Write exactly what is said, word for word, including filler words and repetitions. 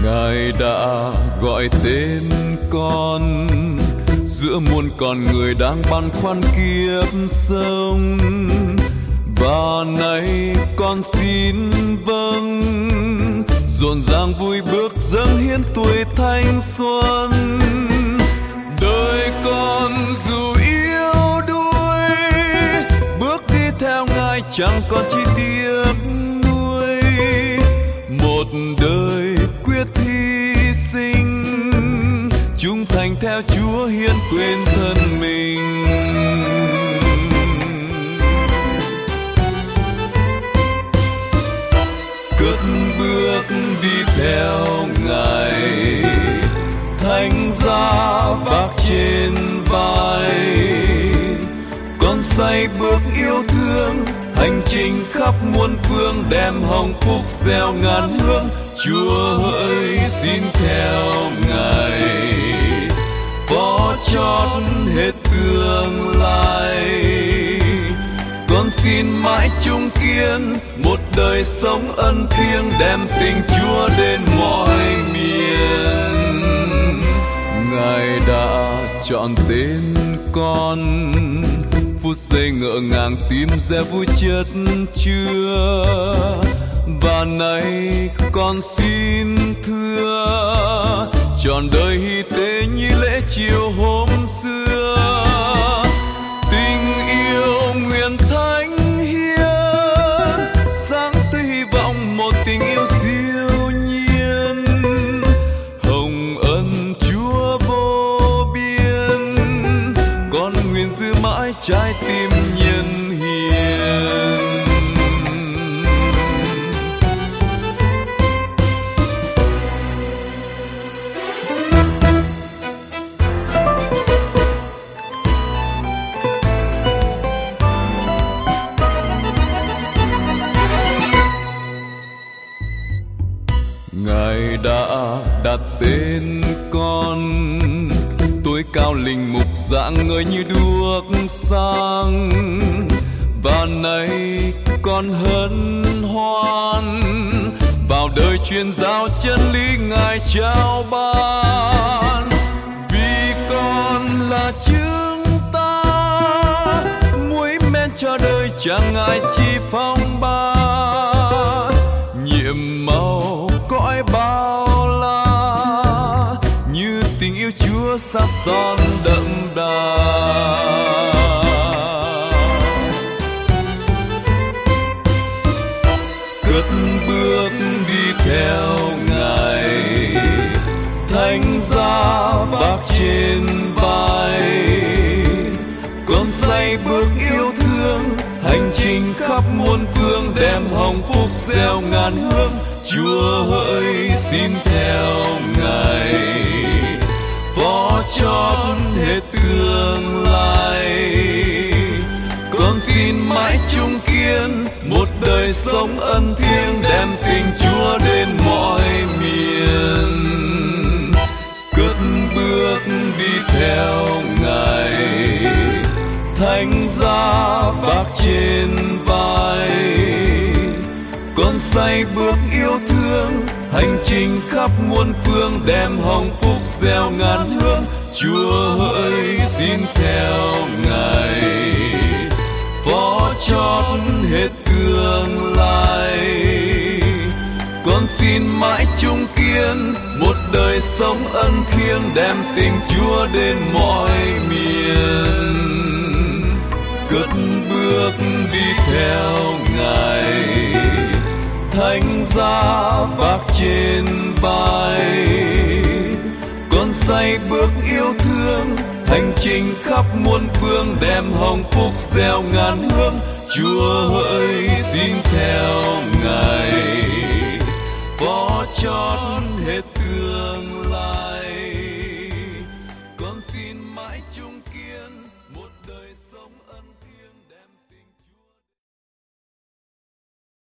Ngài đã gọi tên con giữa muôn con người đang băn khoăn kiếp sống, và nay con xin vâng rộn ràng vui bước dâng hiến tuổi thanh xuân. Đời con dù yếu đuối, bước đi theo Ngài chẳng còn chi tiếc nuối. Một đời quyết hy sinh, trung thành theo Chúa hiến quên thân mình. Cất bước đi theo Ngài, thánh giá vác trên vai. Con say bước yêu thương, hành trình khắp muôn phương, đem hồng phúc gieo ngàn hương. Chúa ơi xin theo Ngài, phó chót hết tương lai. Con xin mãi chung kiên một đời sống ân thiêng, đem tình Chúa đến mọi miền. Ngài đã chọn tên con, phút giây ngỡ ngàng tim reo vui chất chứa. Và nay con xin thưa, trọn đời hy tế như lễ chiều hôm xưa. Tình yêu nguyện thánh hiến, sáng tới hy vọng một tình yêu siêu nhiên. Hồng ân Chúa vô biên, con nguyện giữ mãi trái tim nhân hiền. Ngài đã đặt tên con, tuổi cao linh mục rạng ngời như đuốc sáng. Và nay con hân hoan vào đời truyền giáo chân lý Ngài trao ban. Vì con là chúng ta, muối men cho đời chẳng ngại chi phong ba. Nhiệm màu cõi bao la, như tình yêu Chúa sắc son đậm đà. Cất bước đi theo Ngài, thánh giá vác trên vai. Con say bước yêu thương, hành trình khắp muôn phương, đem hồng phúc gieo ngàn hương. Chúa ơi xin theo Ngài, phó chót hết tương lai. Con xin mãi chung kiên một đời sống ân thiêng, đem tình Chúa đến mọi miền. Cất bước đi theo Ngài, thánh giá vác trên vai. Con say bước yêu thương, hành trình khắp muôn phương, đem hồng phúc gieo ngàn hương. Chúa ơi xin theo Ngài, phó chót hết tương lai. Con xin mãi chung kiên một đời sống ân thiêng, đem tình Chúa đến mọi miền. Cất bước đi theo Ngài, thánh giá vác trên vai. Con say bước yêu thương, hành trình khắp muôn phương, đem hồng phúc gieo ngàn hương. Chúa ơi xin theo Ngài, phó chót hết